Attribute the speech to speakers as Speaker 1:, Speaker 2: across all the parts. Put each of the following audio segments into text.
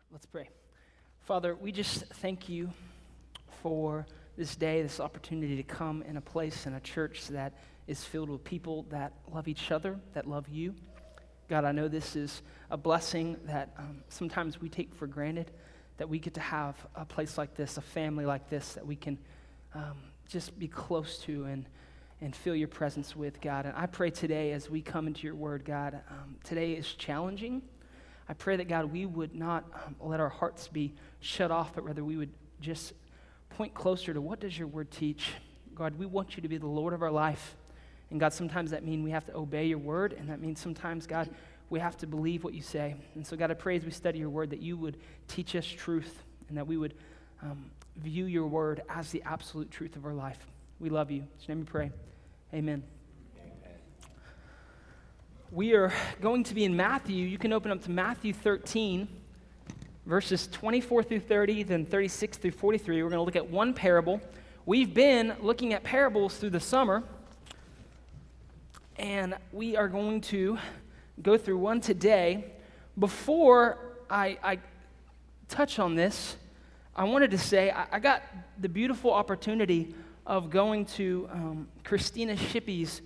Speaker 1: Let's pray. Father, we just thank you for this day, this opportunity to come in a place, in a church that is filled with people that love each other, that love you. God, I know this is a blessing that sometimes we take for granted, that we get to have a place like this, a family like this, that we can just be close to and feel your presence with, God. And I pray today as we come into your word, God, today is challenging. I pray that, God, we would not let our hearts be shut off, but rather we would just point closer to what does your word teach. God, we want you to be the Lord of our life. And God, sometimes that means we have to obey your word, and that means sometimes, God, we have to believe what you say. And so, God, I pray as we study your word that you would teach us truth and that we would view your word as the absolute truth of our life. We love you. In your name we pray. Amen. We are going to be in Matthew. You can open up to Matthew 13, verses 24 through 30, then 36 through 43. We're going to look at one parable. We've been looking at parables through the summer, and we are going to go through one today. Before I touch on this, I wanted to say I got the beautiful opportunity of going to Christina Shippey's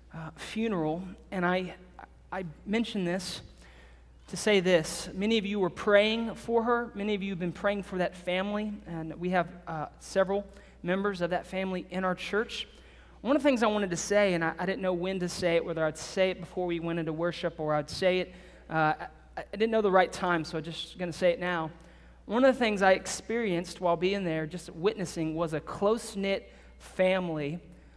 Speaker 1: funeral, and I mention this to say this. Many of you were praying for her. Many of you have been praying for that family, and we have several members of that family in our church. One of the things I wanted to say, and I didn't know when to say it, whether I'd say it before we went into worship or I'd say it, I didn't know the right time, so I'm just going to say it now. One of the things I experienced while being there, just witnessing, was a close-knit family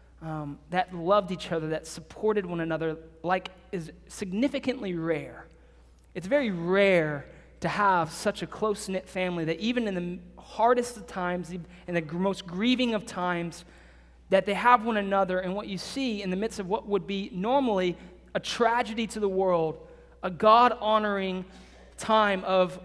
Speaker 1: that loved each other, that supported one another, like is significantly rare. It's very rare to have such a close-knit family that even in the hardest of times, in the most grieving of times, that they have one another, and what you see in the midst of what would be normally a tragedy to the world, a God-honoring time of,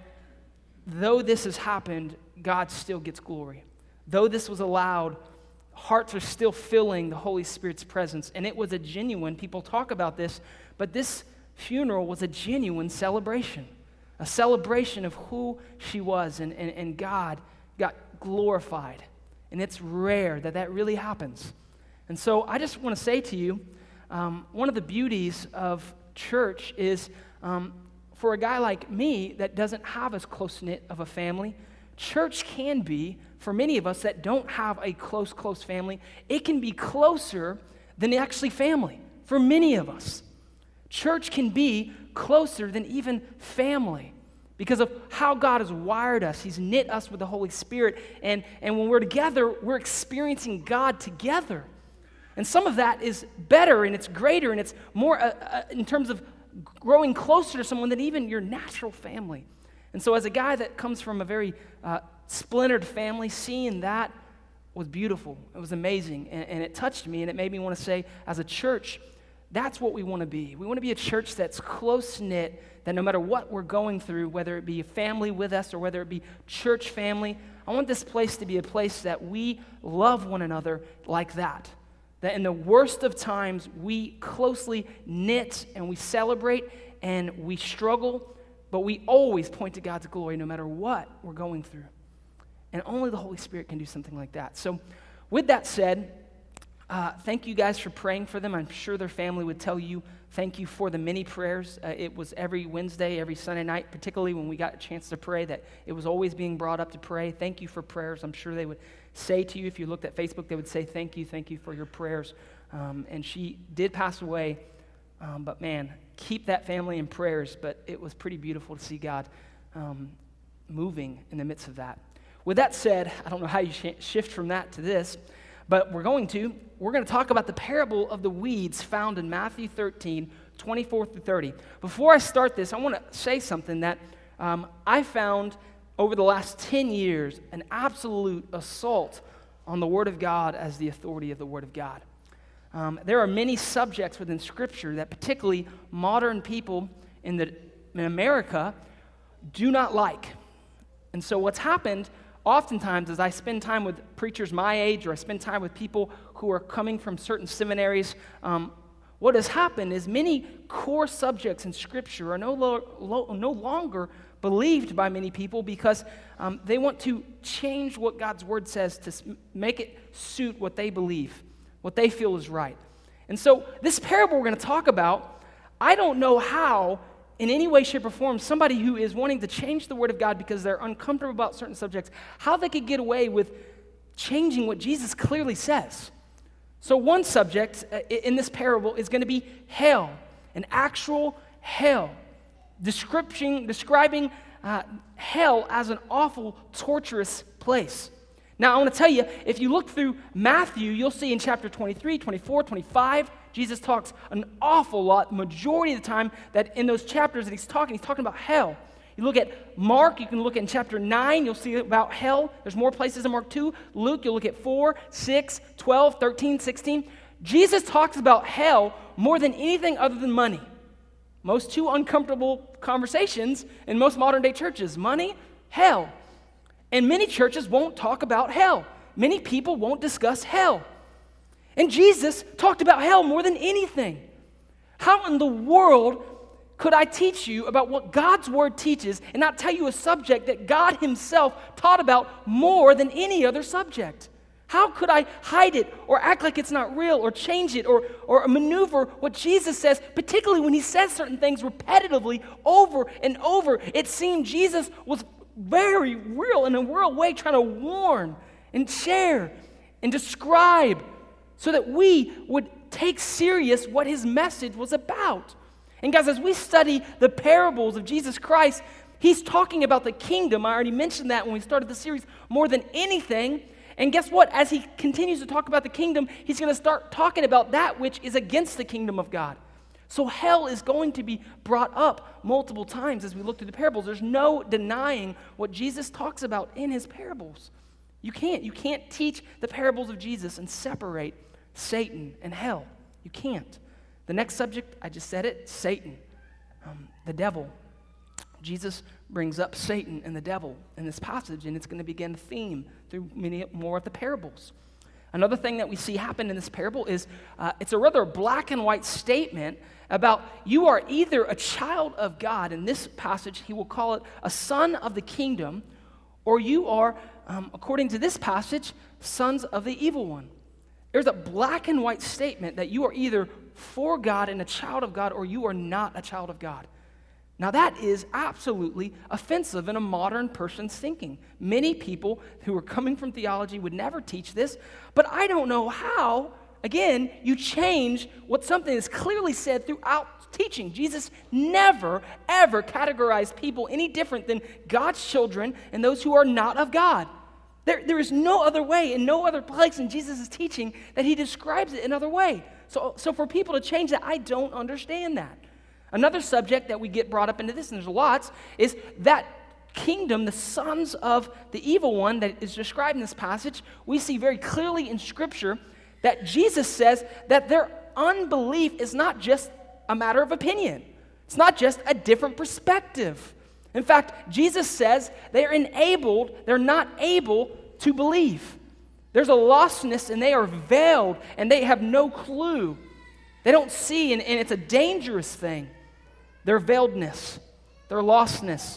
Speaker 1: though this has happened, God still gets glory. Though this was allowed, hearts are still feeling the Holy Spirit's presence. And it was a genuine, people talk about this, but this funeral was a genuine celebration. A celebration of who she was, and God got glorified. And it's rare that that really happens. And so I just want to say to you, one of the beauties of church is for a guy like me that doesn't have as close-knit of a family, church can be, for many of us that don't have a close family, it can be closer than actually family for many of us. Church can be closer than even family because of how God has wired us. He's knit us with the Holy Spirit, and when we're together, we're experiencing God together. And some of that is better, and it's greater, and it's more in terms of growing closer to someone than even your natural family. And so as a guy that comes from a very splintered family, seeing that was beautiful. It was amazing, and it touched me, and it made me want to say, as a church, that's what we want to be. We want to be a church that's close-knit, that no matter what we're going through, whether it be a family with us or whether it be church family, I want this place to be a place that we love one another like that. That in the worst of times, we closely knit and we celebrate and we struggle, but we always point to God's glory no matter what we're going through. And only the Holy Spirit can do something like that. So with that said, thank you guys for praying for them. I'm sure their family would tell you thank you for the many prayers. It was every Wednesday, every Sunday night, particularly when we got a chance to pray, that it was always being brought up to pray. Thank you for prayers. I'm sure they would say to you, if you looked at Facebook, they would say thank you for your prayers. And she did pass away, but man, keep that family in prayers. But it was pretty beautiful to see God moving in the midst of that. With that said, I don't know how you shift from that to this, but we're going to talk about the parable of the weeds found in Matthew 13, 24 through 30. Before I start this, I want to say something that I found over the last 10 years, an absolute assault on the Word of God as the authority of the Word of God. There are many subjects within Scripture that particularly modern people in America do not like. And so what's happened oftentimes as I spend time with preachers my age, or I spend time with people who are coming from certain seminaries, what has happened is many core subjects in Scripture are no longer believed by many people because they want to change what God's Word says to make it suit what they believe, what they feel is right. And so this parable we're going to talk about, I don't know how, in any way, shape, or form, somebody who is wanting to change the Word of God because they're uncomfortable about certain subjects, how they could get away with changing what Jesus clearly says. So one subject in this parable is going to be hell, an actual hell, describing hell as an awful, torturous place. Now, I want to tell you, if you look through Matthew, you'll see in chapter 23, 24, 25, Jesus talks an awful lot, majority of the time, that in those chapters that he's talking about hell. You look at Mark, you can look at in chapter 9, you'll see about hell. There's more places in Mark 2. Luke, you'll look at 4, 6, 12, 13, 16. Jesus talks about hell more than anything other than money. Most two uncomfortable conversations in most modern day churches: money, hell. And many churches won't talk about hell. Many people won't discuss hell. And Jesus talked about hell more than anything. How in the world could I teach you about what God's Word teaches and not tell you a subject that God Himself taught about more than any other subject? How could I hide it or act like it's not real or change it or maneuver what Jesus says, particularly when He says certain things repetitively over and over? It seemed Jesus was very real in a real way, trying to warn and share and describe so that we would take serious what His message was about. And guys, as we study the parables of Jesus Christ, He's talking about the kingdom. I already mentioned that when we started the series, more than anything. And guess what? As He continues to talk about the kingdom, He's going to start talking about that which is against the kingdom of God. So hell is going to be brought up multiple times as we look through the parables. There's no denying what Jesus talks about in His parables. You can't teach the parables of Jesus and separate Satan and hell. You can't. The next subject, I just said it, Satan, the devil. Jesus brings up Satan and the devil in this passage, and it's going to begin a theme through many more of the parables. Another thing that we see happen in this parable is it's a rather black and white statement about you are either a child of God. In this passage, he will call it a son of the kingdom, or you are, according to this passage, sons of the evil one. There's a black and white statement that you are either for God and a child of God, or you are not a child of God. Now that is absolutely offensive in a modern person's thinking. Many people who are coming from theology would never teach this, but I don't know how, again, you change what something is clearly said throughout teaching. Jesus never, ever categorized people any different than God's children and those who are not of God. There is no other way and no other place in Jesus' teaching that He describes it another way. So for people to change that, I don't understand that. Another subject that we get brought up into this, and there's lots, is that kingdom, the sons of the evil one that is described in this passage. We see very clearly in Scripture that Jesus says that their unbelief is not just a matter of opinion. It's not just a different perspective. In fact, Jesus says they're not able to believe. There's a lostness, and they are veiled, and they have no clue. They don't see, and it's a dangerous thing. Their veiledness, their lostness.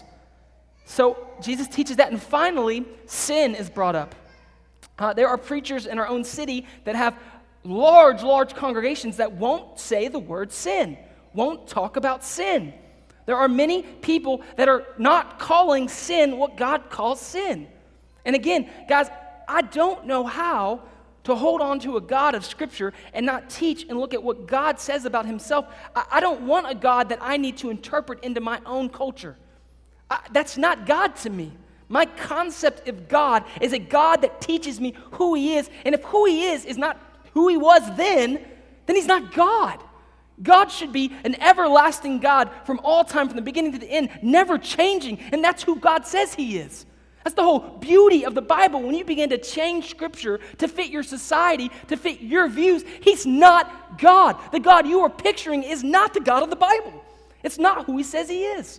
Speaker 1: So Jesus teaches that, and finally, sin is brought up. There are preachers in our own city that have large congregations that won't say the word sin, won't talk about sin. There are many people that are not calling sin what God calls sin. And again, guys, I don't know how to hold on to a God of Scripture and not teach and look at what God says about Himself. I don't want a God that I need to interpret into my own culture. That's not God to me. My concept of God is a God that teaches me who He is. And if who He is not who He was then He's not God. God should be an everlasting God from all time, from the beginning to the end, never changing. And that's who God says He is. That's the whole beauty of the Bible. When you begin to change Scripture to fit your society, to fit your views, He's not God. The God you are picturing is not the God of the Bible. It's not who He says He is.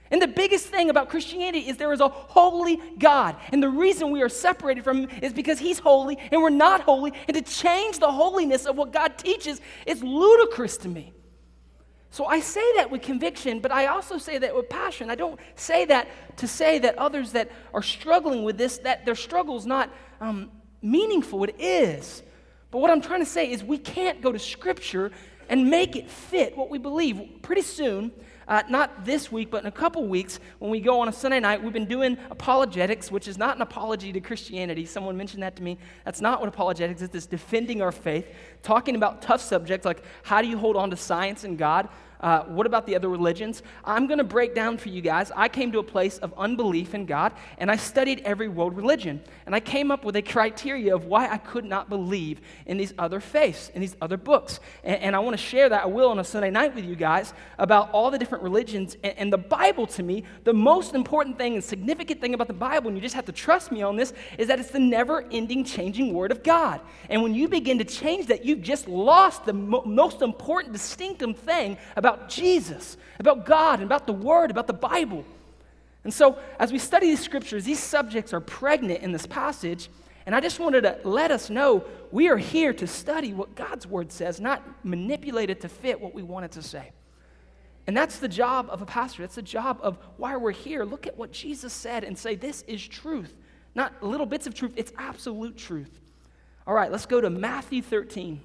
Speaker 1: And the biggest thing about Christianity is there is a holy God. And the reason we are separated from him is because he's holy and we're not holy. And to change the holiness of what God teaches is ludicrous to me. So I say that with conviction, but I also say that with passion. I don't say that to say that others that are struggling with this, that their struggle is not meaningful. It is. But what I'm trying to say is we can't go to Scripture and make it fit what we believe. Pretty soon, not this week, but in a couple weeks, when we go on a Sunday night, we've been doing apologetics, which is not an apology to Christianity. Someone mentioned that to me. That's not what apologetics is. It's defending our faith, talking about tough subjects like how do you hold on to science and God? What about the other religions? I'm going to break down for you guys. I came to a place of unbelief in God, and I studied every world religion. And I came up with a criteria of why I could not believe in these other faiths, in these other books. And I want to share that, I will, on a Sunday night with you guys, about all the different religions. And the Bible, to me, the most important thing and significant thing about the Bible, and you just have to trust me on this, is that it's the never-ending, changing Word of God. And when you begin to change that, you've just lost the most important, distinctive thing about Jesus, about God, and about the Word, about the Bible. And so, as we study these scriptures, these subjects are pregnant in this passage, and I just wanted to let us know we are here to study what God's Word says, not manipulate it to fit what we want it to say. And that's the job of a pastor. That's the job of why we're here. Look at what Jesus said and say, this is truth. Not little bits of truth, it's absolute truth. All right, let's go to Matthew 13.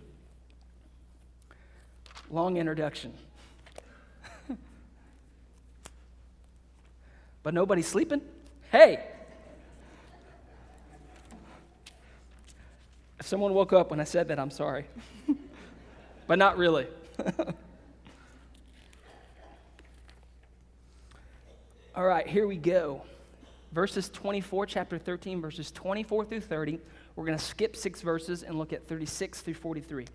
Speaker 1: Long introduction. But nobody's sleeping? Hey! If someone woke up when I said that, I'm sorry. But not really. All right, here we go. Verses 24, chapter 13, verses 24 through 30. We're going to skip 6 verses and look at 36 through 43.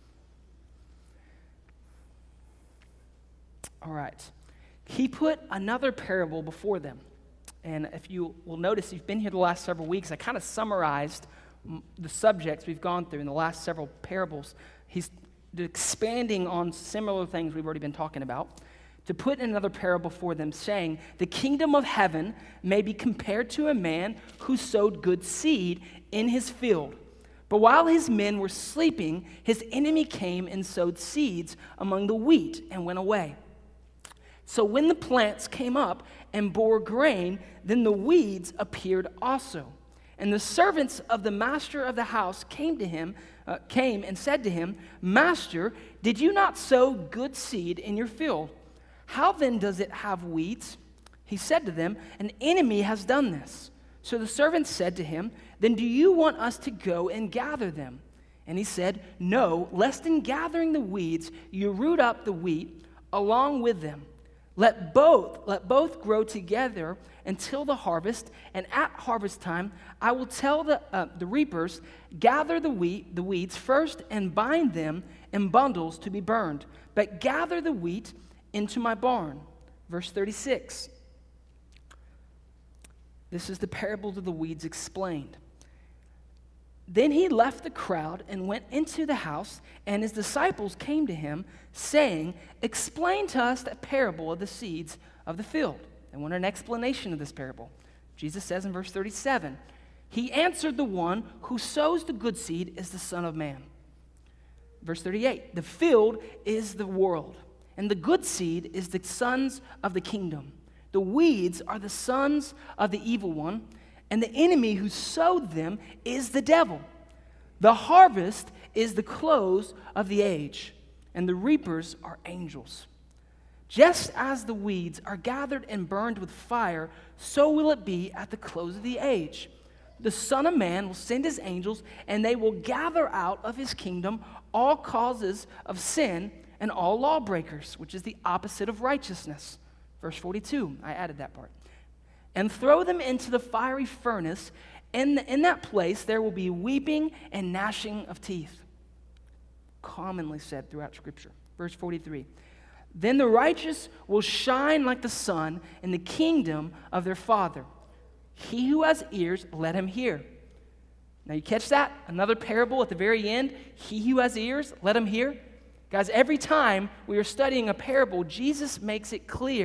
Speaker 1: All right. He put another parable before them. And if you will notice, you've been here the last several weeks, I kind of summarized the subjects we've gone through in the last several parables. He's expanding on similar things we've already been talking about. To put another parable before them, saying, the kingdom of heaven may be compared to a man who sowed good seed in his field. But while his men were sleeping, his enemy came and sowed seeds among the wheat and went away. So when the plants came up and bore grain, then the weeds appeared also. And the servants of the master of the house came and said to him, Master, did you not sow good seed in your field? How then does it have weeds? He said to them, an enemy has done this. So the servants said to him, then do you want us to go and gather them? And he said, no, lest in gathering the weeds you root up the wheat along with them. Let both grow together until the harvest, and at harvest time I will tell the reapers, gather the weeds first and bind them in bundles to be burned, but gather the wheat into my barn. Verse 36. This is the parable of the weeds explained. Then he left the crowd and went into the house, and his disciples came to him, saying, explain to us the parable of the seeds of the field. They want an explanation of this parable. Jesus says in verse 37, he answered, the one who sows the good seed is the Son of Man. Verse 38, the field is the world, and the good seed is the sons of the kingdom. The weeds are the sons of the evil one, and the enemy who sowed them is the devil. The harvest is the close of the age, and the reapers are angels. Just as the weeds are gathered and burned with fire, so will it be at the close of the age. The Son of Man will send his angels, and they will gather out of his kingdom all causes of sin and all lawbreakers, which is the opposite of righteousness. Verse 42, I added that part. And throw them into the fiery furnace. In that place there will be weeping and gnashing of teeth. Commonly said throughout Scripture. Verse 43. Then the righteous will shine like the sun in the kingdom of their Father. He who has ears, let him hear. Now you catch that? Another parable at the very end. He who has ears, let him hear. Guys, every time we are studying a parable, Jesus makes it clear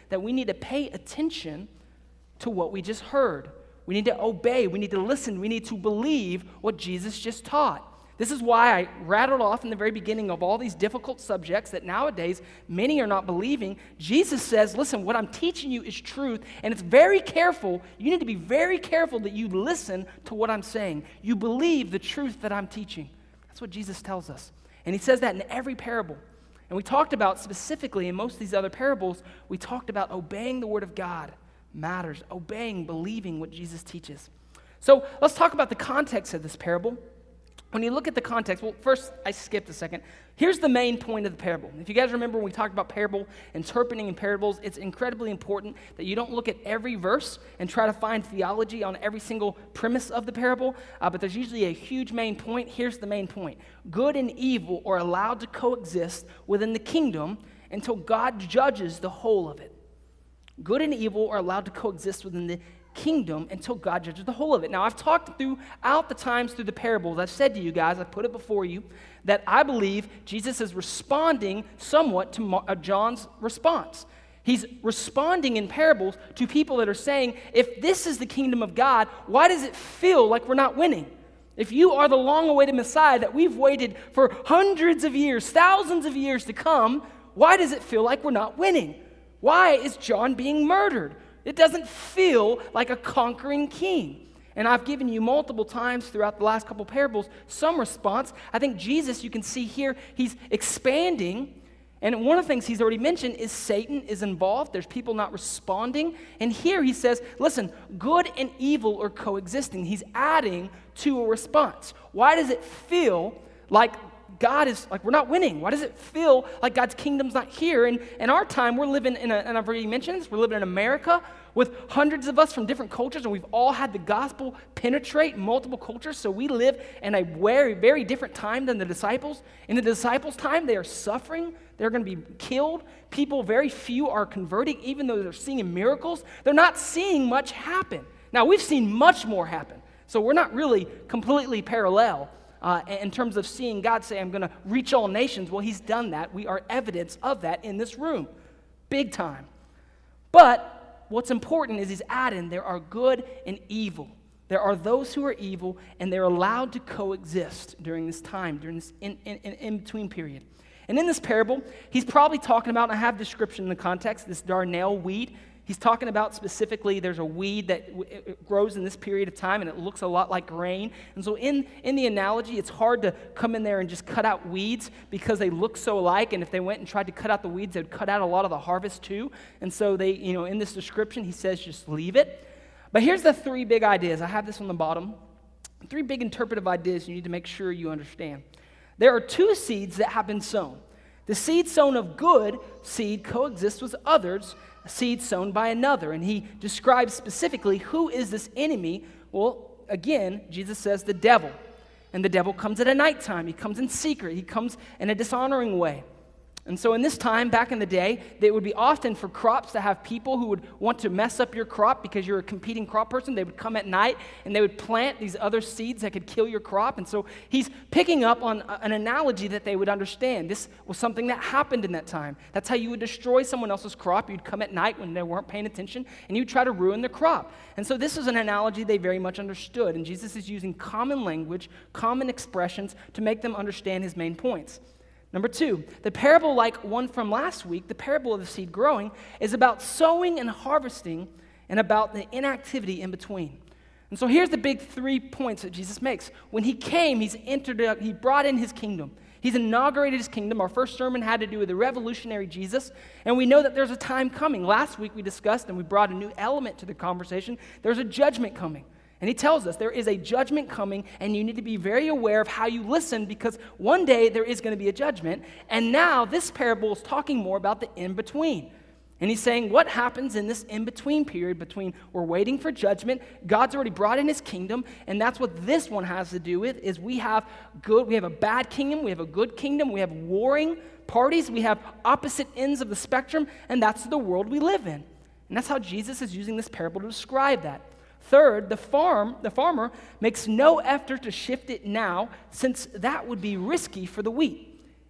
Speaker 1: that we need to pay attention to what we just heard. We need to obey. We need to listen. We need to believe what Jesus just taught. This is why I rattled off in the very beginning of all these difficult subjects that nowadays many are not believing. Jesus says, listen, what I'm teaching you is truth, and it's very careful. You need to be very careful that you listen to what I'm saying. You believe the truth that I'm teaching. That's what Jesus tells us. And he says that in every parable. And we talked about specifically in most of these other parables, we talked about obeying the word of God matters. Obeying, believing what Jesus teaches. So let's talk about the context of this parable. When you look at the context, well, first, I skipped a second. Here's the main point of the parable. If you guys remember when we talked about parable, interpreting in parables, it's incredibly important that you don't look at every verse and try to find theology on every single premise of the parable, but there's usually a huge main point. Here's the main point. Good and evil are allowed to coexist within the kingdom until God judges the whole of it. Good and evil are allowed to coexist within the kingdom until God judges the whole of it. Now, I've talked throughout the times through the parables. I've said to you guys, I've put it before you, that I believe Jesus is responding somewhat to John's response. He's responding in parables to people that are saying, if this is the kingdom of God, why does it feel like we're not winning? If you are the long-awaited Messiah that we've waited for hundreds of years, thousands of years to come, why does it feel like we're not winning? Why is John being murdered? It doesn't feel like a conquering king. And I've given you multiple times throughout the last couple parables some response. I think Jesus, you can see here, he's expanding. And one of the things he's already mentioned is Satan is involved. There's people not responding. And here he says, listen, good and evil are coexisting. He's adding to a response. Why does it feel like God is, like we're not winning? Why does it feel like God's kingdom's not here? And in our time, we're living in and I've already mentioned this, we're living in America with hundreds of us from different cultures, and we've all had the gospel penetrate multiple cultures, so we live in a very, very different time than the disciples. In the disciples' time, they are suffering. They're going to be killed. People, very few are converting, even though they're seeing miracles. They're not seeing much happen. Now, we've seen much more happen, so we're not really completely parallel. In terms of seeing God say, I'm going to reach all nations. Well, he's done that. We are evidence of that in this room. Big time. But what's important is he's adding there are good and evil. There are those who are evil, and they're allowed to coexist during this time, during this in-between period. And in this parable, he's probably talking about, and I have description in the context, this darnel weed. He's talking about specifically there's a weed that it grows in this period of time, and it looks a lot like grain. And so in the analogy, it's hard to come in there and just cut out weeds because they look so alike, and if they went and tried to cut out the weeds, they would cut out a lot of the harvest too. And so they, in this description, he says just leave it. But here's the three big ideas. I have this on the bottom. Three big interpretive ideas you need to make sure you understand. There are two seeds that have been sown. The seed sown of good seed coexists with others, a seed sown by another. And he describes specifically who is this enemy. Well, again, Jesus says the devil. And the devil comes at a nighttime. He comes in secret. He comes in a dishonoring way. And so in this time, back in the day, it would be often for crops to have people who would want to mess up your crop because you're a competing crop person. They would come at night and they would plant these other seeds that could kill your crop. And so he's picking up on an analogy that they would understand. This was something that happened in that time. That's how you would destroy someone else's crop. You'd come at night when they weren't paying attention and you'd try to ruin the crop. And so this is an analogy they very much understood. And Jesus is using common language, common expressions to make them understand his main points. Number two, the parable like one from last week, the parable of the seed growing, is about sowing and harvesting and about the inactivity in between. And so here's the big 3 points that Jesus makes. When he came, he brought in his kingdom. He's inaugurated his kingdom. Our first sermon had to do with the revolutionary Jesus, and we know that there's a time coming. Last week we discussed, and we brought a new element to the conversation, there's a judgment coming. And he tells us there is a judgment coming, and you need to be very aware of how you listen because one day there is going to be a judgment. And now this parable is talking more about the in-between. And he's saying what happens in this in-between period between we're waiting for judgment, God's already brought in his kingdom, and that's what this one has to do with is we have a bad kingdom, we have a good kingdom, we have warring parties, we have opposite ends of the spectrum, and that's the world we live in. And that's how Jesus is using this parable to describe that. Third, the farmer makes no effort to shift it now, since that would be risky for the wheat.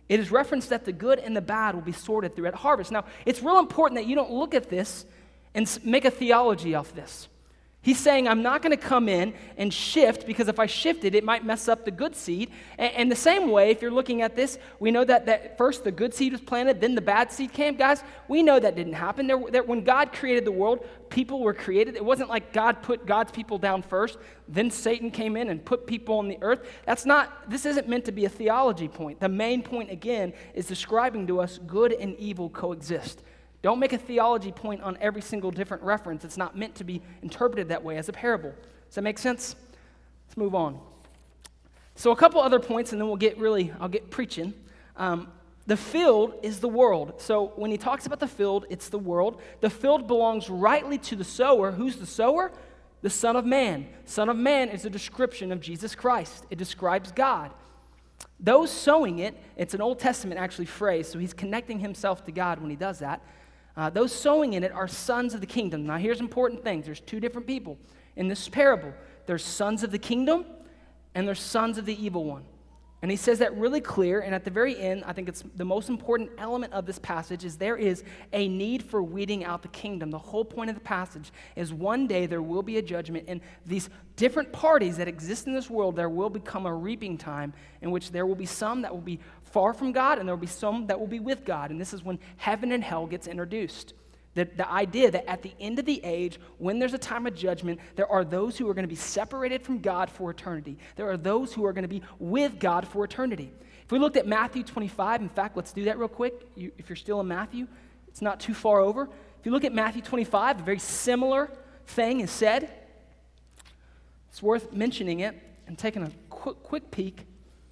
Speaker 1: It is referenced that the good and the bad will be sorted through at harvest. Now, it's real important that you don't look at this and make a theology off this. He's saying, I'm not going to come in and shift, because if I shifted, it might mess up the good seed. And the same way, if you're looking at this, we know that first the good seed was planted, then the bad seed came. Guys, we know that didn't happen. When God created the world, people were created. It wasn't like God put God's people down first, then Satan came in and put people on the earth. This isn't meant to be a theology point. The main point, again, is describing to us good and evil coexist. Don't make a theology point on every single different reference. It's not meant to be interpreted that way as a parable. Does that make sense? Let's move on. So a couple other points, and then I'll get preaching. The field is the world. So when he talks about the field, it's the world. The field belongs rightly to the sower. Who's the sower? The Son of Man. Son of Man is a description of Jesus Christ. It describes God. Those sowing it, it's an Old Testament actually phrase, so he's connecting himself to God when he does that. Those sowing in it are sons of the kingdom. Now, here's important things. There's two different people in this parable. There's sons of the kingdom, and there's sons of the evil one. And he says that really clear, and at the very end, I think it's the most important element of this passage is there is a need for weeding out the kingdom. The whole point of the passage is one day there will be a judgment, and these different parties that exist in this world, there will become a reaping time in which there will be some that will be far from God, and there will be some that will be with God. And this is when heaven and hell gets introduced. The idea that at the end of the age, when there's a time of judgment, there are those who are going to be separated from God for eternity. There are those who are going to be with God for eternity. If we looked at Matthew 25, in fact, let's do that real quick. If you're still in Matthew, it's not too far over. If you look at Matthew 25, a very similar thing is said. It's worth mentioning it and taking a quick peek.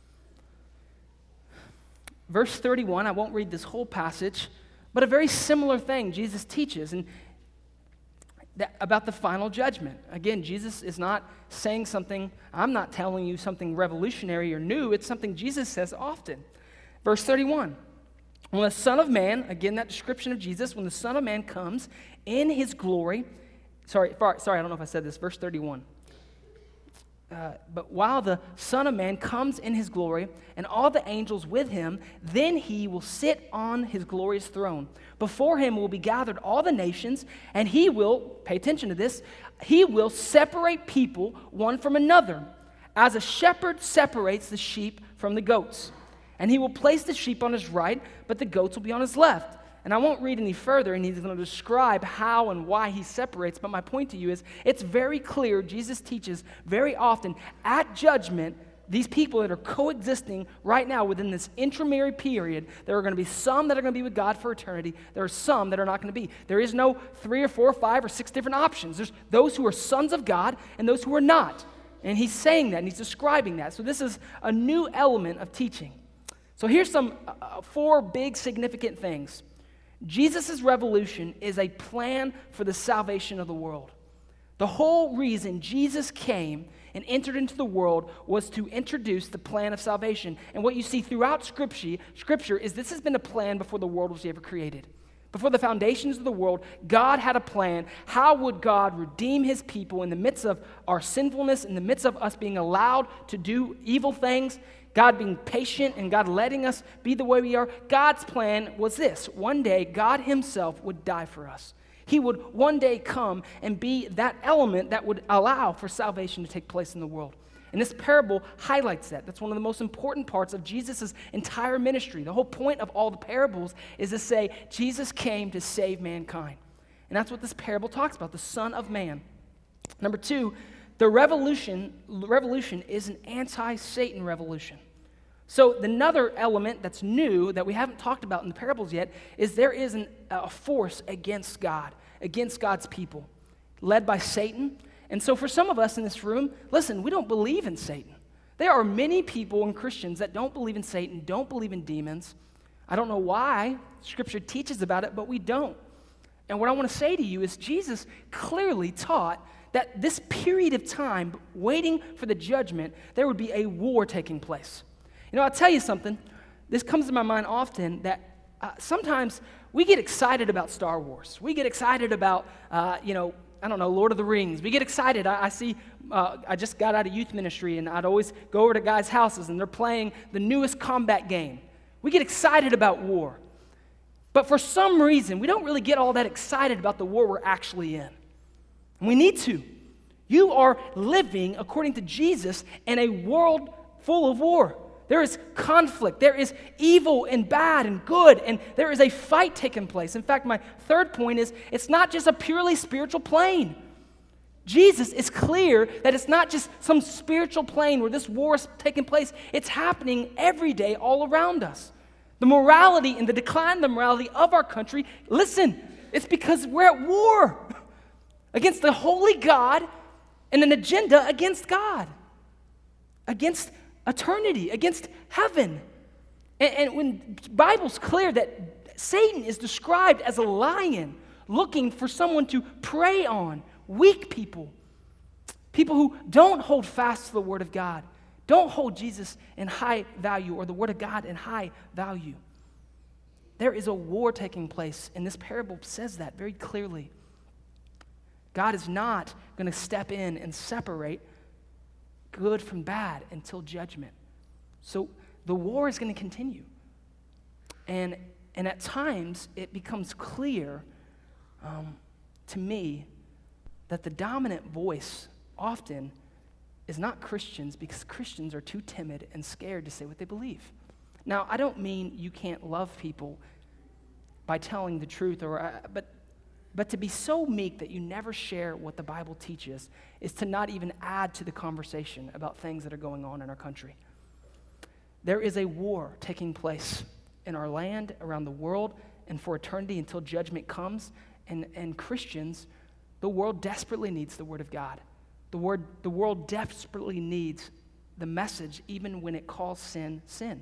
Speaker 1: Verse 31, I won't read this whole passage, but a very similar thing Jesus teaches about the final judgment. Again, Jesus is not saying something, I'm not telling you something revolutionary or new. It's something Jesus says often. Verse 31, when the Son of Man, again, that description of Jesus, when the Son of Man comes in his glory, sorry, I don't know if I said this, verse 31. But while the Son of Man comes in his glory and all the angels with him, then he will sit on his glorious throne. Before him will be gathered all the nations, and he will, pay attention to this, he will separate people one from another, as a shepherd separates the sheep from the goats. And he will place the sheep on his right, but the goats will be on his left. And I won't read any further, and he's going to describe how and why he separates. But my point to you is, it's very clear, Jesus teaches very often, at judgment, these people that are coexisting right now within this intermediary period, there are going to be some that are going to be with God for eternity. There are some that are not going to be. There is no 3 or 4 or 5 or 6 different options. There's those who are sons of God and those who are not. And he's saying that, and he's describing that. So this is a new element of teaching. So here's some 4 big significant things. Jesus' revolution is a plan for the salvation of the world. The whole reason Jesus came and entered into the world was to introduce the plan of salvation. And what you see throughout Scripture is this has been a plan before the world was ever created. Before the foundations of the world, God had a plan. How would God redeem his people in the midst of our sinfulness, in the midst of us being allowed to do evil things? God being patient and God letting us be the way we are. God's plan was this. One day, God himself would die for us. He would one day come and be that element that would allow for salvation to take place in the world. And this parable highlights that. That's one of the most important parts of Jesus' entire ministry. The whole point of all the parables is to say Jesus came to save mankind. And that's what this parable talks about, the Son of Man. Number 2, the revolution is an anti-Satan revolution. So another element that's new that we haven't talked about in the parables yet is there is a force against God, against God's people, led by Satan. And so for some of us in this room, listen, we don't believe in Satan. There are many people and Christians that don't believe in Satan, don't believe in demons. I don't know why. Scripture teaches about it, but we don't. And what I want to say to you is Jesus clearly taught that this period of time, waiting for the judgment, there would be a war taking place. You know, I'll tell you something. This comes to my mind often that sometimes we get excited about Star Wars. We get excited about, Lord of the Rings. We get excited. I just got out of youth ministry, and I'd always go over to guys' houses, and they're playing the newest combat game. We get excited about war. But for some reason, we don't really get all that excited about the war we're actually in. And we need to. You are living, according to Jesus, in a world full of war. There is conflict. There is evil and bad and good, and there is a fight taking place. In fact, my third point is it's not just a purely spiritual plane. Jesus is clear that it's not just some spiritual plane where this war is taking place. It's happening every day all around us. The morality and the decline of the morality of our country, listen, it's because we're at war against the holy God and an agenda against God, against eternity, against heaven. And when the Bible's clear that Satan is described as a lion looking for someone to prey on, weak people, people who don't hold fast to the Word of God, don't hold Jesus in high value or the Word of God in high value. There is a war taking place, and this parable says that very clearly. God is not going to step in and separate good from bad until judgment. So the war is going to continue. And at times, it becomes clear to me that the dominant voice often is not Christians, because Christians are too timid and scared to say what they believe. Now, I don't mean you can't love people by telling the truth, but to be so meek that you never share what the Bible teaches is to not even add to the conversation about things that are going on in our country. There is a war taking place in our land, around the world, and for eternity until judgment comes. And Christians, the world desperately needs the Word of God. The world desperately needs the message, even when it calls sin, sin.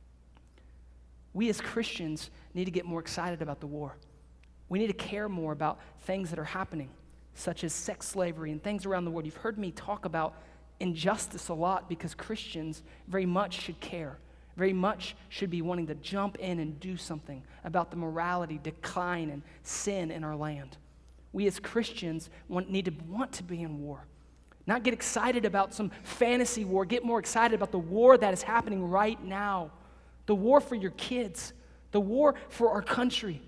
Speaker 1: We as Christians need to get more excited about the war. We need to care more about things that are happening, such as sex slavery and things around the world. You've heard me talk about injustice a lot because Christians very much should care, very much should be wanting to jump in and do something about the morality, decline, and sin in our land. We as Christians need to be in war. Not get excited about some fantasy war. Get more excited about the war that is happening right now. The war for your kids. The war for our country.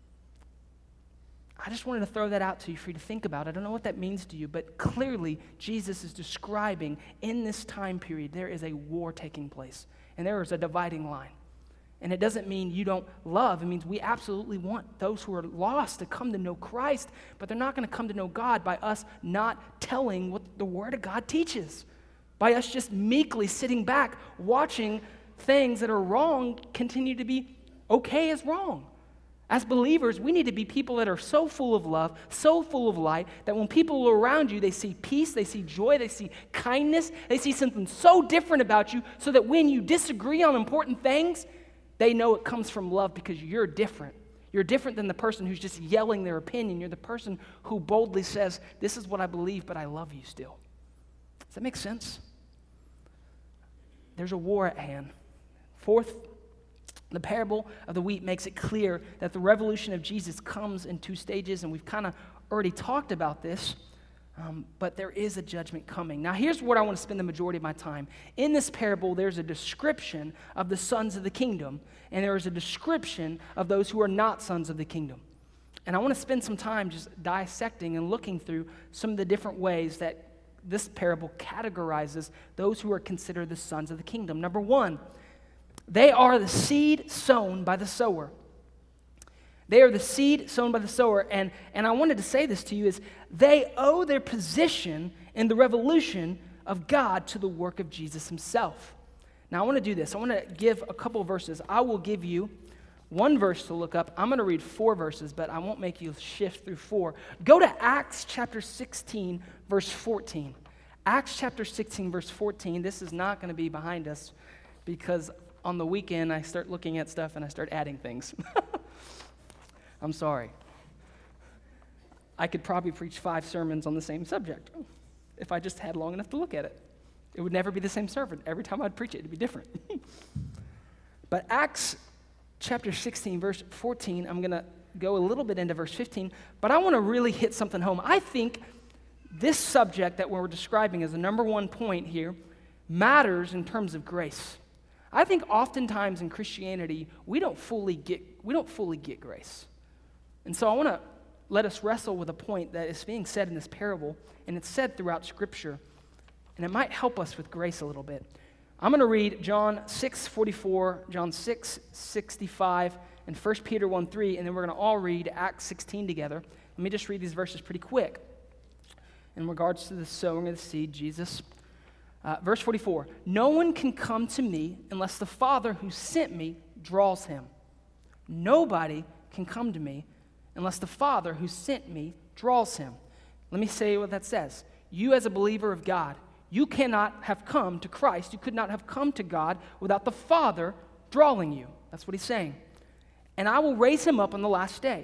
Speaker 1: I just wanted to throw that out to you for you to think about. I don't know what that means to you, but clearly Jesus is describing in this time period there is a war taking place. And there is a dividing line. And it doesn't mean you don't love. It means we absolutely want those who are lost to come to know Christ, but they're not going to come to know God by us not telling what the Word of God teaches, by us just meekly sitting back, watching things that are wrong continue to be okay as wrong. As believers, we need to be people that are so full of love, so full of light, that when people are around you, they see peace, they see joy, they see kindness, they see something so different about you, so that when you disagree on important things, they know it comes from love because you're different. You're different than the person who's just yelling their opinion. You're the person who boldly says, this is what I believe, but I love you still. Does that make sense? There's a war at hand. Fourth, the parable of the wheat makes it clear that the revolution of Jesus comes in two stages, and we've kind of already talked about this, but there is a judgment coming. Now, here's what I want to spend the majority of my time. In this parable, there's a description of the sons of the kingdom, and there is a description of those who are not sons of the kingdom. And I want to spend some time just dissecting and looking through some of the different ways that this parable categorizes those who are considered the sons of the kingdom. Number one, they are the seed sown by the sower. They are the seed sown by the sower. And I wanted to say this to you is they owe their position in the revolution of God to the work of Jesus himself. Now I want to do this. I want to give a couple verses. I will give you one verse to look up. I'm going to read 4 verses, but I won't make you shift through 4. Go to Acts chapter 16, verse 14. Acts chapter 16, verse 14. This is not going to be behind us because on the weekend I start looking at stuff and I start adding things. I'm sorry. I could probably preach 5 sermons on the same subject if I just had long enough to look at it. It would never be the same sermon. Every time I'd preach it, it'd be different. But Acts chapter 16, verse 14, I'm going to go a little bit into verse 15, but I want to really hit something home. I think this subject that we're describing as the number one point here matters in terms of grace. I think oftentimes in Christianity, we don't fully get grace. And so I want to let us wrestle with a point that is being said in this parable, and it's said throughout Scripture, and it might help us with grace a little bit. I'm going to read John 6:44, John 6:65, and 1 Peter 1:3, and then we're going to all read Acts 16 together. Let me just read these verses pretty quick. In regards to the sowing of the seed, Jesus, verse 44, no one can come to me unless the Father who sent me draws him. Nobody can come to me unless the Father who sent me draws him. Let me say what that says. You as a believer of God, you cannot have come to Christ. You could not have come to God without the Father drawing you. That's what he's saying. And I will raise him up on the last day.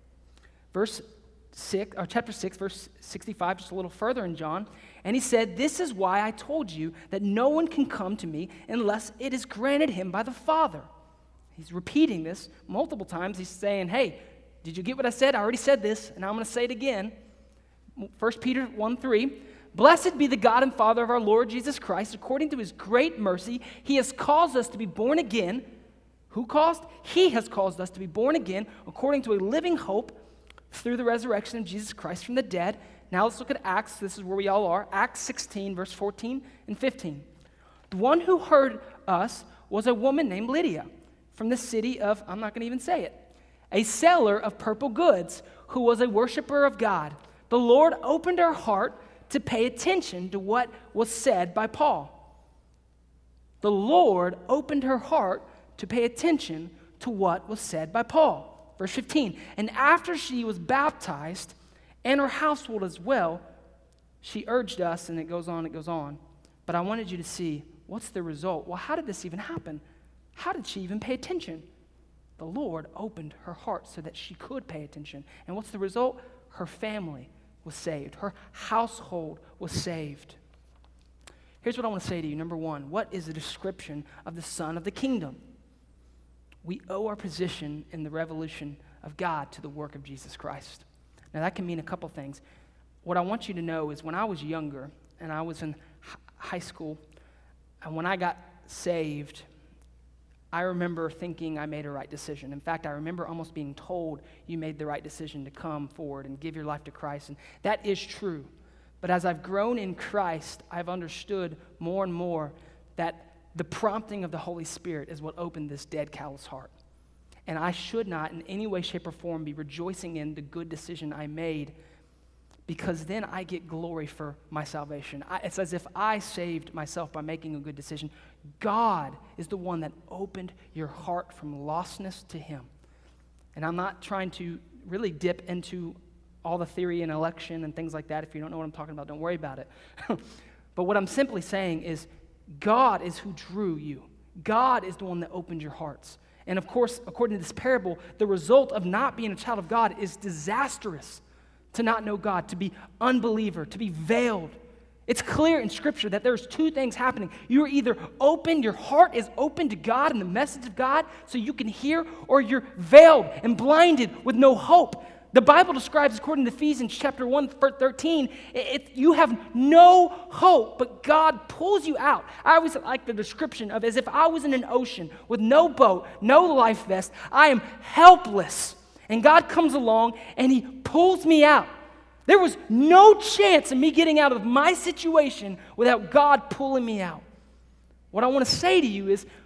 Speaker 1: Chapter 6, verse 65, just a little further in John. And he said, this is why I told you that no one can come to me unless it is granted him by the Father. He's repeating this multiple times. He's saying, hey, did you get what I said? I already said this, and I'm going to say it again. 1 Peter 1:3, blessed be the God and Father of our Lord Jesus Christ. According to his great mercy, he has caused us to be born again. Who caused? He has caused us to be born again according to a living hope through the resurrection of Jesus Christ from the dead. Now let's look at Acts. This is where we all are. Acts 16, verse 14 and 15. The one who heard us was a woman named Lydia from the city of, I'm not going to even say it, a seller of purple goods who was a worshiper of God. The Lord opened her heart to pay attention to what was said by Paul. The Lord opened her heart to pay attention to what was said by Paul. Verse 15, and after she was baptized, and her household as well, she urged us, and it goes on. But I wanted you to see, what's the result? Well, how did this even happen? How did she even pay attention? The Lord opened her heart so that she could pay attention. And what's the result? Her family was saved. Her household was saved. Here's what I want to say to you. Number one, what is the description of the Son of the Kingdom? We owe our position in the revolution of God to the work of Jesus Christ. Now, that can mean a couple things. What I want you to know is when I was younger and I was in high school, and when I got saved, I remember thinking I made a right decision. In fact, I remember almost being told you made the right decision to come forward and give your life to Christ, and that is true. But as I've grown in Christ, I've understood more and more that the prompting of the Holy Spirit is what opened this dead, callous heart. And I should not in any way, shape, or form be rejoicing in the good decision I made, because then I get glory for my salvation. It's as if I saved myself by making a good decision. God is the one that opened your heart from lostness to him. And I'm not trying to really dip into all the theory and election and things like that. If you don't know what I'm talking about, don't worry about it. But what I'm simply saying is God is who drew you. God is the one that opened your hearts. And of course, according to this parable, the result of not being a child of God is disastrous. To not know God, to be unbeliever, to be veiled. It's clear in Scripture that there's two things happening. You're either open, your heart is open to God and the message of God so you can hear, or you're veiled and blinded with no hope. The Bible describes, according to Ephesians chapter 1, verse 13, you have no hope, but God pulls you out. I always like the description of as if I was in an ocean with no boat, no life vest. I am helpless. And God comes along and he pulls me out. There was no chance of me getting out of my situation without God pulling me out. What I want to say to you is,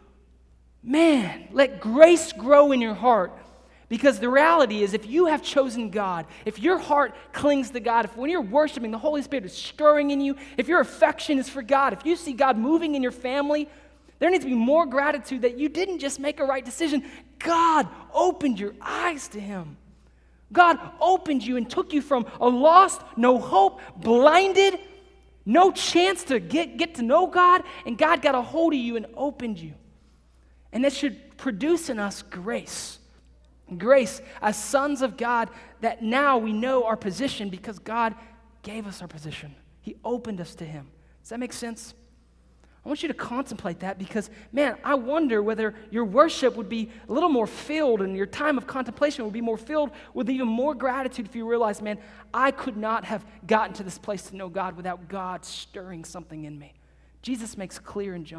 Speaker 1: man, let grace grow in your heart. Because the reality is, if you have chosen God, if your heart clings to God, if when you're worshiping, the Holy Spirit is stirring in you, if your affection is for God, if you see God moving in your family, there needs to be more gratitude that you didn't just make a right decision. God opened your eyes to him. God opened you and took you from a lost, no hope, blinded, no chance to get to know God, and God got a hold of you and opened you. And that should produce in us grace. Grace as sons of God, that now we know our position because God gave us our position. He opened us to him. Does that make sense? I want you to contemplate that because, man, I wonder whether your worship would be a little more filled and your time of contemplation would be more filled with even more gratitude if you realize, man, I could not have gotten to this place to know God without God stirring something in me. Jesus makes clear in John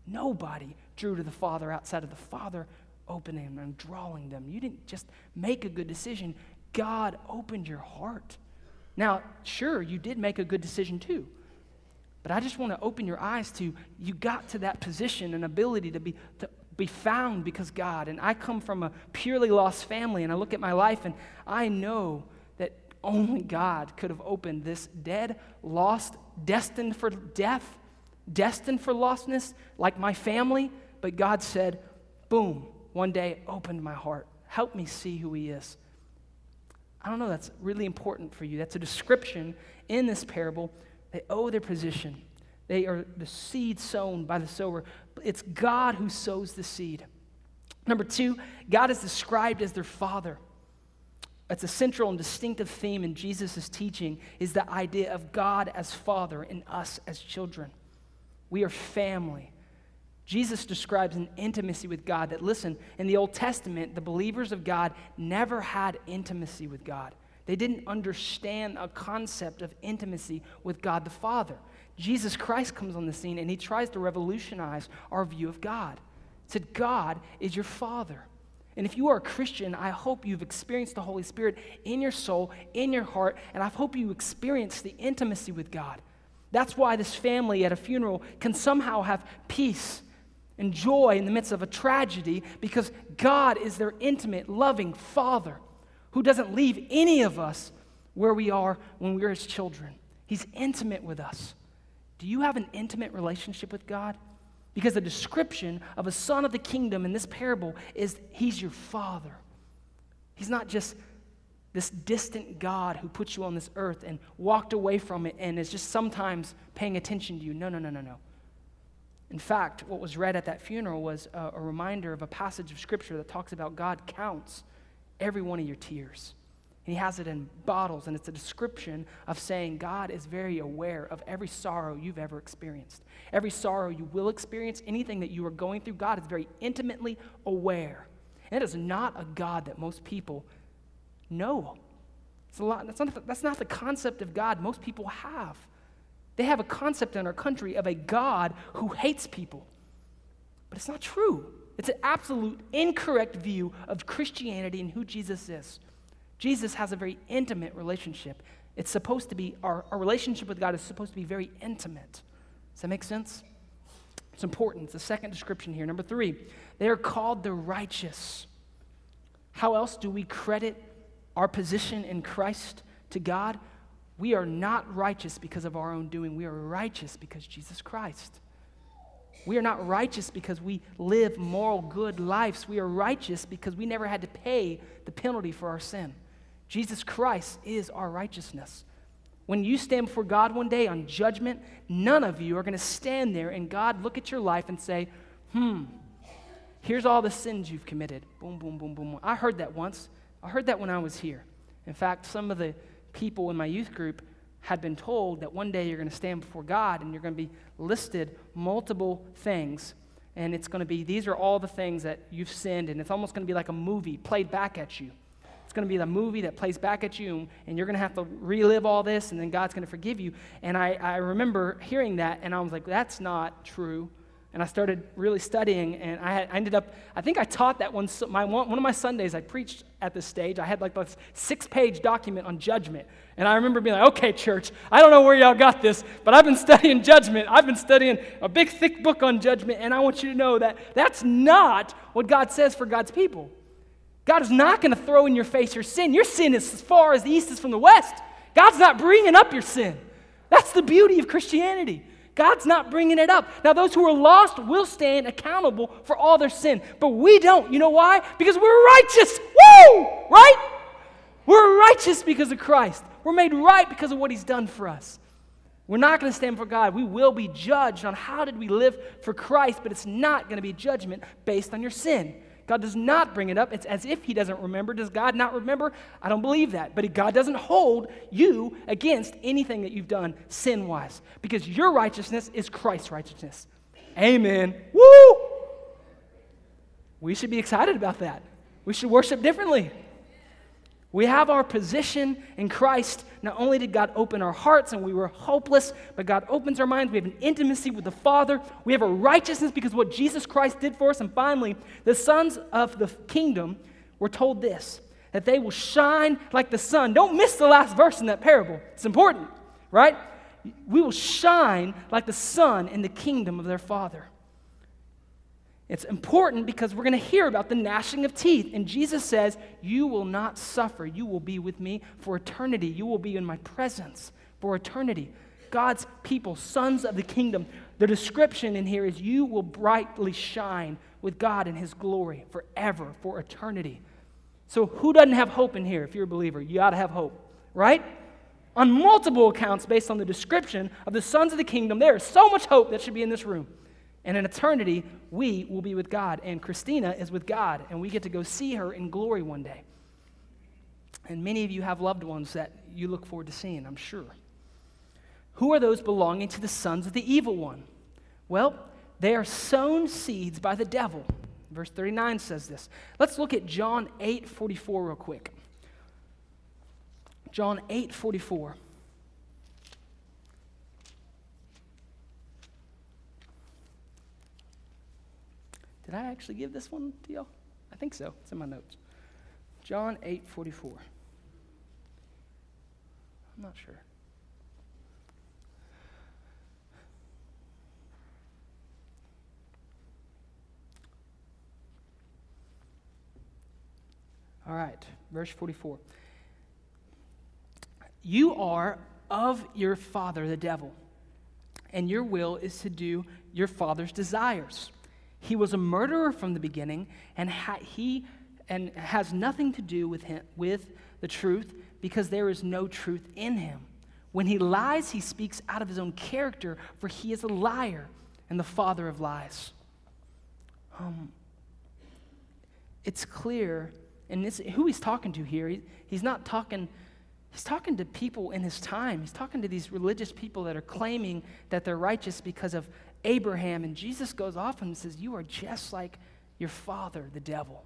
Speaker 1: Nobody drew to the Father outside of the Father opening and drawing them. You didn't just make a good decision. God opened your heart. Now, sure, you did make a good decision too. But I just want to open your eyes to, you got to that position and ability to be found because God. And I come from a purely lost family, and I look at my life and I know that only God could have opened this dead, lost, destined for death, destined for lostness, like my family. But God said, boom, one day opened my heart. Help me see who he is. I don't know, that's really important for you. That's a description in this parable. They owe their position. They are the seed sown by the sower. It's God who sows the seed. Number two, God is described as their Father. That's a central and distinctive theme in Jesus' teaching, is the idea of God as Father and us as children. We are family. Jesus describes an intimacy with God that, listen, in the Old Testament, the believers of God never had intimacy with God. They didn't understand a concept of intimacy with God the Father. Jesus Christ comes on the scene and he tries to revolutionize our view of God. He said, God is your Father. And if you are a Christian, I hope you've experienced the Holy Spirit in your soul, in your heart, and I hope you experience the intimacy with God. That's why this family at a funeral can somehow have peace and joy in the midst of a tragedy, because God is their intimate, loving Father who doesn't leave any of us where we are when we're his children. He's intimate with us. Do you have an intimate relationship with God? Because the description of a son of the kingdom in this parable is he's your Father. He's not just this distant God who put you on this earth and walked away from it and is just sometimes paying attention to you. No. In fact, what was read at that funeral was a reminder of a passage of Scripture that talks about God counts every one of your tears. And he has it in bottles, and it's a description of saying God is very aware of every sorrow you've ever experienced. Every sorrow you will experience, anything that you are going through, God is very intimately aware. And it is not a God that most people know. That's not the concept of God most people have. They have a concept in our country of a God who hates people. But it's not true. It's an absolute incorrect view of Christianity and who Jesus is. Jesus has a very intimate relationship. It's supposed to be, our relationship with God is supposed to be very intimate. Does that make sense? It's important. It's the second description here. Number 3, they are called the righteous. How else do we credit our position in Christ to God? We are not righteous because of our own doing. We are righteous because Jesus Christ. We are not righteous because we live moral, good lives. We are righteous because we never had to pay the penalty for our sin. Jesus Christ is our righteousness. When you stand before God one day on judgment, none of you are going to stand there and God look at your life and say, here's all the sins you've committed. Boom, boom, boom, boom. I heard that once. I heard that when I was here. In fact, some of the people in my youth group had been told that one day you're going to stand before God and you're going to be listed multiple things. And it's going to be, these are all the things that you've sinned, and it's almost going to be like a movie played back at you. It's going to be the movie that plays back at you, and you're going to have to relive all this, and then God's going to forgive you. And I remember hearing that, and I was like, that's not true. And I started really studying, and I ended up, I think I taught that one of my Sundays I preached at this stage. I had like this 6-page document on judgment. And I remember being like, okay, church, I don't know where y'all got this, but I've been studying judgment. I've been studying a big, thick book on judgment, and I want you to know that that's not what God says for God's people. God is not going to throw in your face your sin. Your sin is as far as the east is from the west. God's not bringing up your sin. That's the beauty of Christianity. God's not bringing it up. Now, those who are lost will stand accountable for all their sin, but we don't. You know why? Because we're righteous. Woo! Right? We're righteous because of Christ. We're made right because of what he's done for us. We're not going to stand for God. We will be judged on how did we live for Christ, but it's not going to be judgment based on your sin. God does not bring it up. It's as if he doesn't remember. Does God not remember? I don't believe that. But God doesn't hold you against anything that you've done sin-wise, because your righteousness is Christ's righteousness. Amen. Woo! We should be excited about that. We should worship differently. We have our position in Christ. Not only did God open our hearts and we were hopeless, but God opens our minds. We have an intimacy with the Father. We have a righteousness because of what Jesus Christ did for us. And finally, the sons of the kingdom were told this, that they will shine like the sun. Don't miss the last verse in that parable. It's important, right? We will shine like the sun in the kingdom of their Father. It's important because we're going to hear about the gnashing of teeth. And Jesus says, you will not suffer. You will be with me for eternity. You will be in my presence for eternity. God's people, sons of the kingdom. The description in here is you will brightly shine with God in his glory forever, for eternity. So who doesn't have hope in here? If you're a believer, you ought to have hope, right? On multiple accounts, based on the description of the sons of the kingdom, there is so much hope that should be in this room. And in eternity, we will be with God. And Christina is with God, and we get to go see her in glory one day. And many of you have loved ones that you look forward to seeing, I'm sure. Who are those belonging to the sons of the evil one? Well, they are sown seeds by the devil. Verse 39 says this. Let's look at John 8:44 real quick. John 8:44. Did I actually give this one to y'all? I think so. It's in my notes. John 8:44. I'm not sure. All right, verse 44. You are of your father, the devil, and your will is to do your father's desires. He was a murderer from the beginning, and has nothing to do with the truth, because there is no truth in him. When he lies, he speaks out of his own character, for he is a liar and the father of lies. It's clear, and who he's talking to here, he's not talking. He's talking to people in his time. He's talking to these religious people that are claiming that they're righteous because of Abraham. And Jesus goes off and says, you are just like your father, the devil.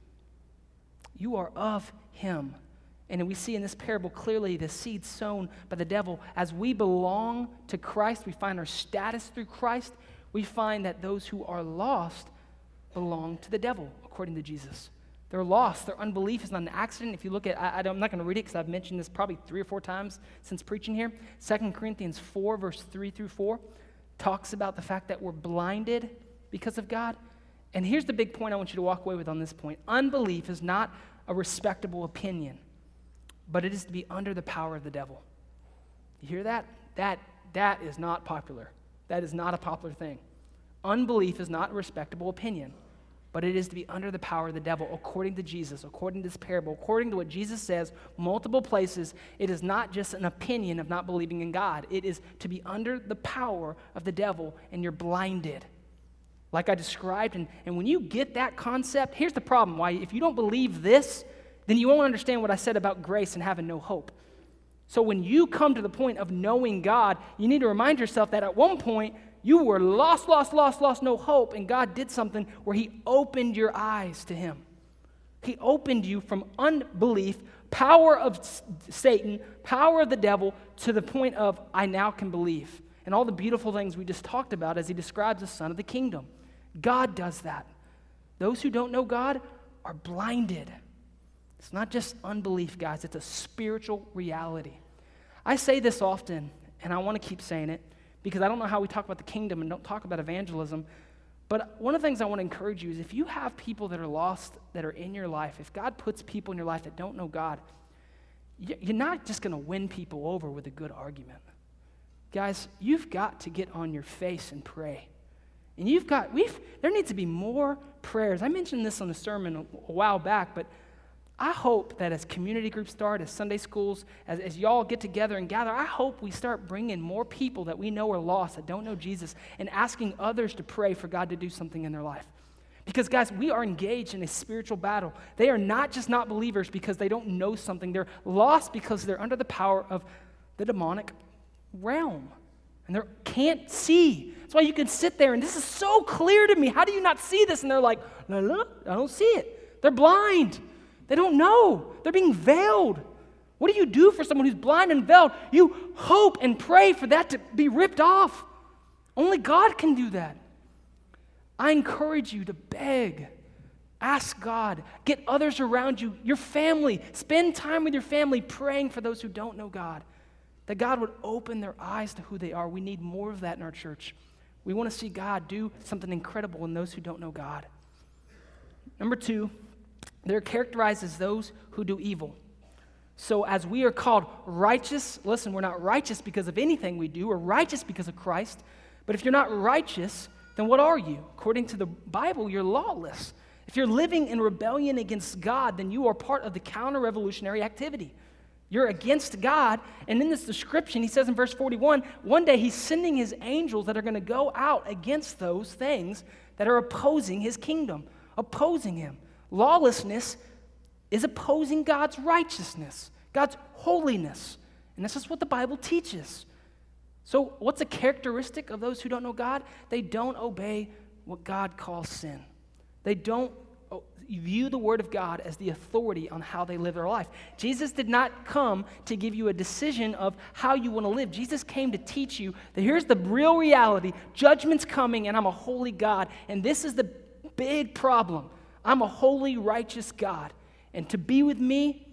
Speaker 1: You are of him. And we see in this parable clearly the seed sown by the devil. As we belong to Christ, we find our status through Christ. We find that those who are lost belong to the devil, according to Jesus. They're lost. Their unbelief is not an accident. If you look at, I'm not going to read it because I've mentioned this probably 3 or 4 times since preaching here. 2 Corinthians 4, verse 3 through 4, talks about the fact that we're blinded because of God. And here's the big point I want you to walk away with on this point. Unbelief is not a respectable opinion, but it is to be under the power of the devil. You hear that? That is not popular. That is not a popular thing. Unbelief is not a respectable opinion, but it is to be under the power of the devil, according to Jesus, according to this parable, according to what Jesus says multiple places. It is not just an opinion of not believing in God. It is to be under the power of the devil, and you're blinded, like I described. And when you get that concept, here's the problem. Why? If you don't believe this, then you won't understand what I said about grace and having no hope. So when you come to the point of knowing God, you need to remind yourself that at one point, you were lost, no hope, and God did something where he opened your eyes to him. He opened you from unbelief, power of Satan, power of the devil, to the point of, I now can believe. And all the beautiful things we just talked about as he describes the son of the kingdom. God does that. Those who don't know God are blinded. It's not just unbelief, guys. It's a spiritual reality. I say this often, and I want to keep saying it, because I don't know how we talk about the kingdom and don't talk about evangelism. But one of the things I want to encourage you is if you have people that are lost, that are in your life, if God puts people in your life that don't know God, you're not just going to win people over with a good argument. Guys, you've got to get on your face and pray. And there needs to be more prayers. I mentioned this on a sermon a while back, but I hope that as community groups start, as Sunday schools, as y'all get together and gather, I hope we start bringing more people that we know are lost, that don't know Jesus, and asking others to pray for God to do something in their life. Because, guys, we are engaged in a spiritual battle. They are not just not believers because they don't know something. They're lost because they're under the power of the demonic realm. And they can't see. That's why you can sit there, and this is so clear to me. How do you not see this? And they're like, no, I don't see it. They're blind. They don't know. They're being veiled. What do you do for someone who's blind and veiled? You hope and pray for that to be ripped off. Only God can do that. I encourage you to beg, ask God, get others around you, your family, spend time with your family praying for those who don't know God, that God would open their eyes to who they are. We need more of that in our church. We want to see God do something incredible in those who don't know God. Number 2, they're characterized as those who do evil. So as we are called righteous, listen, we're not righteous because of anything we do. We're righteous because of Christ. But if you're not righteous, then what are you? According to the Bible, you're lawless. If you're living in rebellion against God, then you are part of the counter-revolutionary activity. You're against God, and in this description, he says in verse 41, one day he's sending his angels that are going to go out against those things that are opposing his kingdom, opposing him. Lawlessness is opposing God's righteousness, God's holiness, and this is what the Bible teaches. So what's a characteristic of those who don't know God? They don't obey what God calls sin. They don't view the Word of God as the authority on how they live their life. Jesus did not come to give you a decision of how you want to live. Jesus came to teach you that here's the real reality. Judgment's coming, and I'm a holy God. And this is the big problem. I'm a holy, righteous God. And to be with me,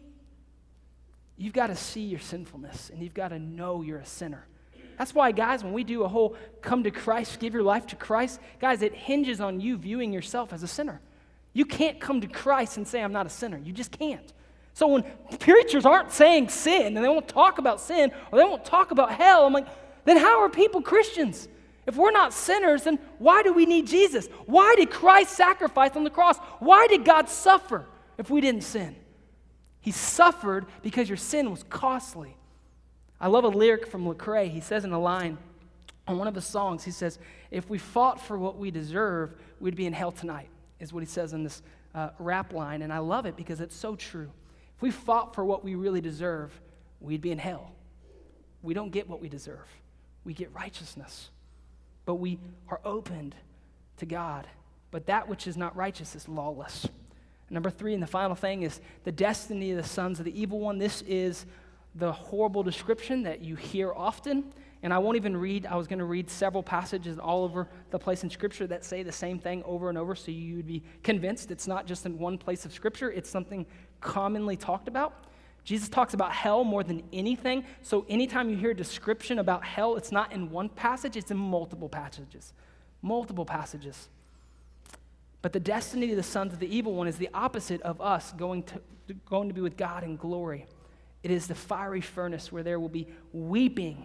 Speaker 1: you've got to see your sinfulness, and you've got to know you're a sinner. That's why, guys, when we do a whole come to Christ, give your life to Christ, guys, it hinges on you viewing yourself as a sinner. You can't come to Christ and say, I'm not a sinner. You just can't. So when preachers aren't saying sin, and they won't talk about sin, or they won't talk about hell, I'm like, then how are people Christians? If we're not sinners, then why do we need Jesus? Why did Christ sacrifice on the cross? Why did God suffer if we didn't sin? He suffered because your sin was costly. I love a lyric from Lecrae. He says in a line on one of his songs, he says, if we fought for what we deserve, we'd be in hell tonight, is what he says in this rap line. And I love it because it's so true. If we fought for what we really deserve, we'd be in hell. We don't get what we deserve. We get righteousness. But we are opened to God. But that which is not righteous is lawless. Number 3, and the final thing, is the destiny of the sons of the evil one. This is the horrible description that you hear often, and I won't even read. I was going to read several passages all over the place in Scripture that say the same thing over and over, so you would be convinced it's not just in one place of Scripture, it's something commonly talked about. Jesus talks about hell more than anything, so anytime you hear a description about hell, it's not in one passage, it's in multiple passages. Multiple passages. But the destiny of the sons of the evil one is the opposite of us going to be with God in glory. It is the fiery furnace where there will be weeping.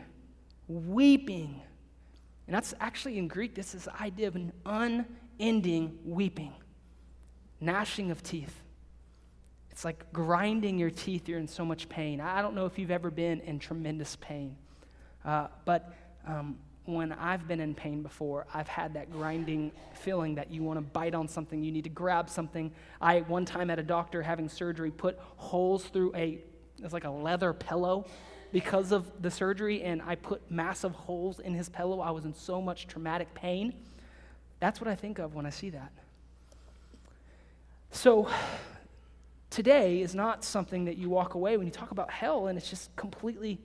Speaker 1: And that's actually in Greek, this is the idea of an unending weeping. Gnashing of teeth. It's like grinding your teeth, you're in so much pain. I don't know if you've ever been in tremendous pain. But when I've been in pain before, I've had that grinding feeling that you want to bite on something, you need to grab something. I, one time at a doctor having surgery, put holes through it's like a leather pillow because of the surgery, and I put massive holes in his pillow. I was in so much traumatic pain. That's what I think of when I see that. So today is not something that you walk away when you talk about hell, and it's just completely,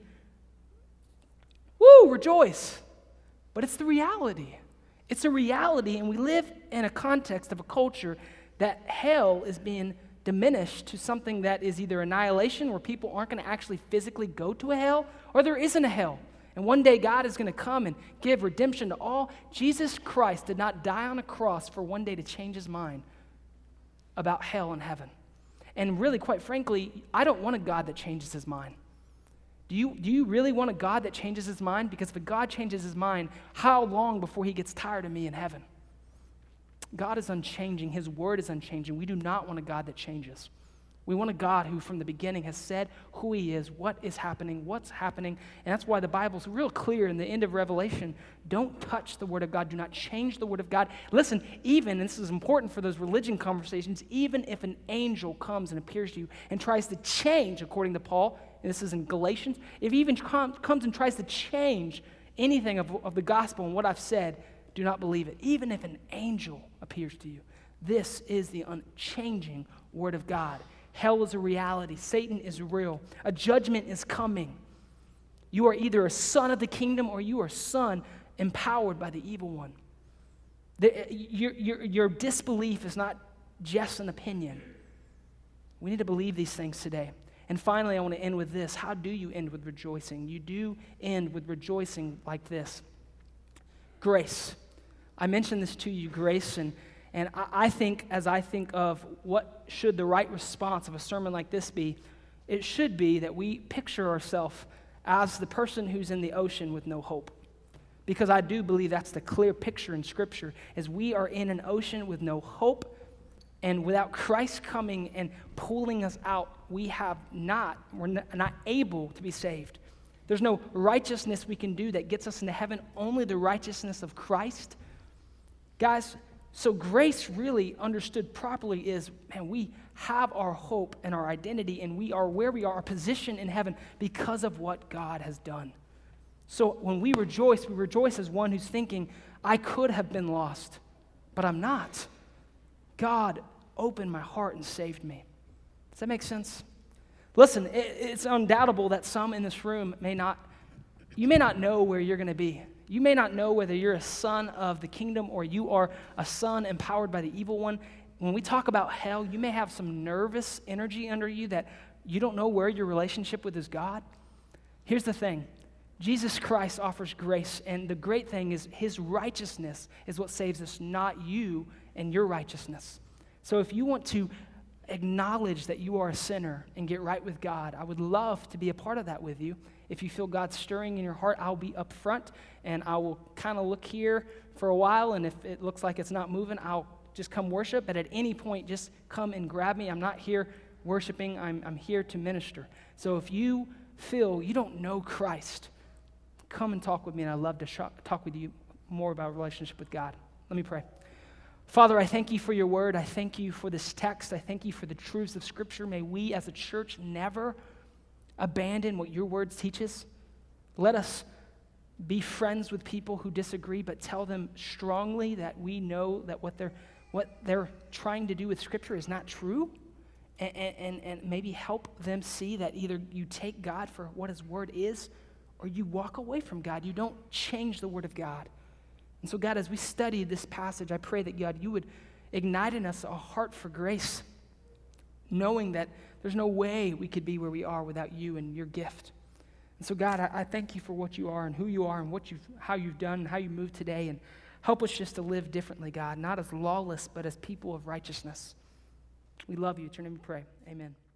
Speaker 1: woo, rejoice. But it's the reality. It's a reality, and we live in a context of a culture that hell is being diminished to something that is either annihilation, where people aren't going to actually physically go to a hell, or there isn't a hell. And one day God is going to come and give redemption to all. Jesus Christ did not die on a cross for one day to change his mind about hell and heaven. And really, quite frankly, I don't want a God that changes his mind. Do you really want a God that changes his mind? Because if a God changes his mind, how long before he gets tired of me in heaven? God is unchanging. His word is unchanging. We do not want a God that changes. We want a God who from the beginning has said who he is, what is happening, what's happening. And that's why the Bible's real clear in the end of Revelation. Don't touch the word of God. Do not change the word of God. Listen, even, and this is important for those religion conversations, even if an angel comes and appears to you and tries to change, according to Paul, and this is in Galatians, if he even comes and tries to change anything of the gospel and what I've said, do not believe it. Even if an angel appears to you, this is the unchanging word of God. Hell is a reality. Satan is real. A judgment is coming. You are either a son of the kingdom or you are a son empowered by the evil one. Your disbelief is not just an opinion. We need to believe these things today. And finally, I want to end with this. How do you end with rejoicing? You do end with rejoicing like this. Grace. I mentioned this to you, grace, and I think, as I think of what should the right response of a sermon like this be, it should be that we picture ourselves as the person who's in the ocean with no hope. Because I do believe that's the clear picture in Scripture, is we are in an ocean with no hope, and without Christ coming and pulling us out, we're not able to be saved. There's no righteousness we can do that gets us into heaven, only the righteousness of Christ. Guys, so grace really understood properly is, man, we have our hope and our identity, and we are where we are, our position in heaven because of what God has done. So when we rejoice as one who's thinking, I could have been lost, but I'm not. God opened my heart and saved me. Does that make sense? Listen, it's undoubtable that some in this room may not know where you're going to be. You may not know whether you're a son of the kingdom or you are a son empowered by the evil one. When we talk about hell, you may have some nervous energy under you that you don't know where your relationship with is God. Here's the thing. Jesus Christ offers grace, and the great thing is his righteousness is what saves us, not you and your righteousness. So if you want to acknowledge that you are a sinner and get right with God, I would love to be a part of that with you. If you feel God stirring in your heart, I'll be up front, and I will kind of look here for a while, and if it looks like it's not moving, I'll just come worship. But at any point, just come and grab me. I'm not here worshiping. I'm here to minister. So if you feel you don't know Christ, come and talk with me, and I'd love to talk with you more about a relationship with God. Let me pray. Father, I thank you for your word. I thank you for this text. I thank you for the truths of Scripture. May we as a church never abandon what your word teaches. Let us be friends with people who disagree, but tell them strongly that we know that what they're trying to do with Scripture is not true, and maybe help them see that either you take God for what his word is, or you walk away from God. You don't change the word of God. And so, God, as we study this passage, I pray that, God, you would ignite in us a heart for grace, knowing that there's no way we could be where we are without you and your gift. And so, God, I thank you for what you are and who you are and how you've done and how you moved today. And help us just to live differently, God, not as lawless, but as people of righteousness. We love you. In your name we pray. Amen.